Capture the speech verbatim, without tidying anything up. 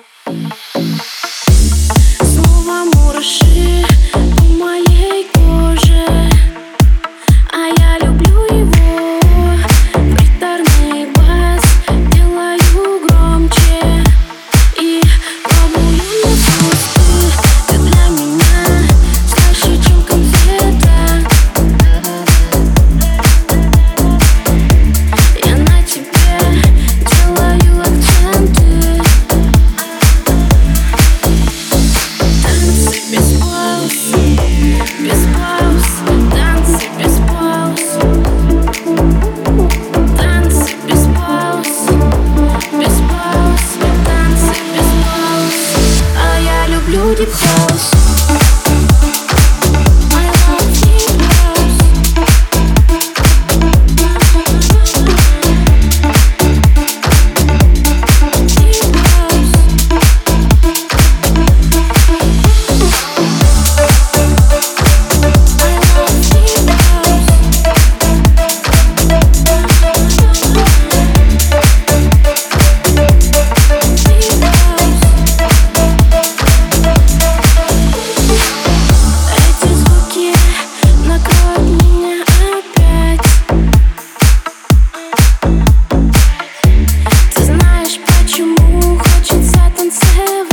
Снова мураши по моей коже, а я люблю его. Гитарный бас делаю громче и пробую на вкус. Ты для меня слаще, чем конфета. Я на тебе делаю акценты. Танцы без пауз, без пауз, танцы без пауз. Танцы без пауз, без пауз, танцы без пауз. А я люблю дип хаус. I love deep house. Deep house. I love deep house. Deep house. Эти звуки накроют меня опять. Ты знаешь, почему хочется танцевать.